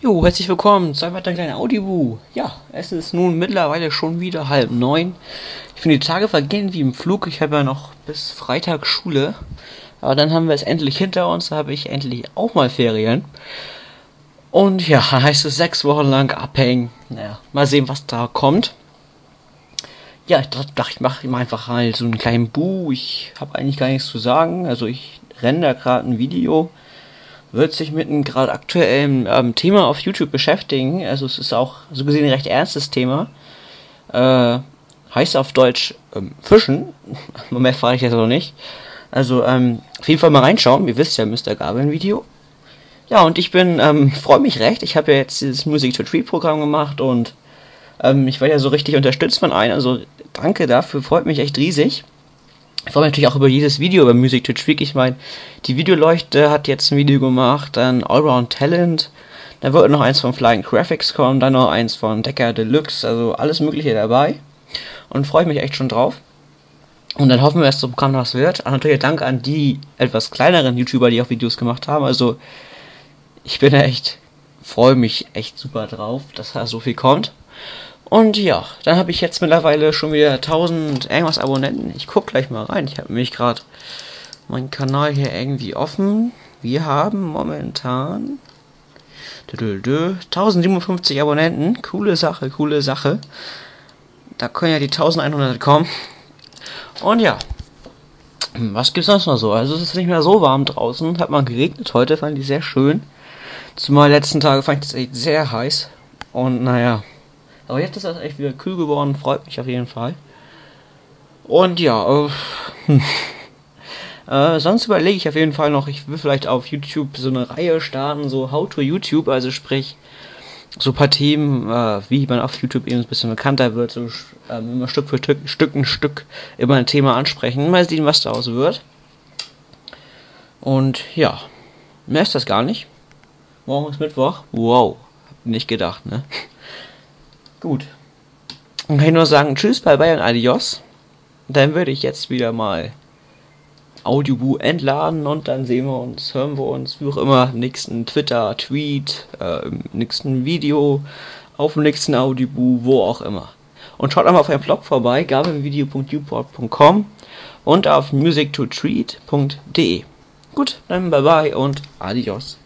Jo, herzlich willkommen zu einem weiteren kleinen Audibu. Ja, es ist nun mittlerweile schon wieder 8:30. Ich finde, die Tage vergehen wie im Flug. Ich habe ja noch bis Freitag Schule. Aber dann haben wir es endlich hinter uns. Da habe ich endlich auch mal Ferien. Und ja, dann heißt es 6 Wochen lang abhängen. Naja, mal sehen, was da kommt. Ja, ich dachte, ich mache einfach halt so einen kleinen Bu. Ich habe eigentlich gar nichts zu sagen. Also ich render gerade ein Video. Wird sich mit einem gerade aktuellen Thema auf YouTube beschäftigen. Also es ist auch so gesehen ein recht ernstes Thema. Heißt auf Deutsch Fischen. Mehr frage ich jetzt noch nicht. Also auf jeden Fall mal reinschauen. Ihr wisst ja, Mr. Garvin Video. Ja, und ich freue mich recht. Ich habe ja jetzt dieses Music to Tree Programm gemacht und ich werde ja so richtig unterstützt von einem. Also danke dafür, freut mich echt riesig. Ich freue mich natürlich auch über jedes Video über Music to Tweak. Ich meine, die Videoleuchte hat jetzt ein Video gemacht, dann Allround Talent, dann wird noch eins von Flying Graphics kommen, dann noch eins von Decker Deluxe, also alles mögliche dabei. Und freue mich echt schon drauf. Und dann hoffen wir, dass das Programm was wird. Und natürlich Dank an die etwas kleineren YouTuber, die auch Videos gemacht haben. Also ich bin freue mich echt super drauf, dass da so viel kommt. Und ja, dann habe ich jetzt mittlerweile schon wieder 1000 irgendwas Abonnenten. Ich gucke gleich mal rein. Ich habe nämlich gerade meinen Kanal hier irgendwie offen. Wir haben momentan 1057 Abonnenten. Coole Sache, coole Sache. Da können ja die 1100 kommen. Und ja, was gibt's sonst noch so? Also es ist nicht mehr so warm draußen. Hat mal geregnet heute, fand ich sehr schön. Zumal letzten Tage fand ich das echt sehr heiß. Und naja. Aber jetzt ist das echt wieder kühl geworden, freut mich auf jeden Fall. Und ja, sonst überlege ich auf jeden Fall noch, ich will vielleicht auf YouTube so eine Reihe starten, so How to YouTube, also sprich, so ein paar Themen, wie man auf YouTube eben ein bisschen bekannter wird, so immer Stück für Stück immer ein Thema ansprechen, mal sehen, was daraus wird. Und ja, mehr ist das gar nicht. Morgen ist Mittwoch, wow, hab nicht gedacht, ne? Gut. Dann kann ich nur sagen, tschüss, bye bye und adios. Dann würde ich jetzt wieder mal Audibu entladen und dann hören wir uns, wie auch immer, im nächsten Twitter-Tweet, im nächsten Video, auf dem nächsten Audibu, wo auch immer. Und schaut einmal auf meinem Blog vorbei, gavinvideo.uport.com und auf musictotreat.de. Gut, dann bye bye und adios.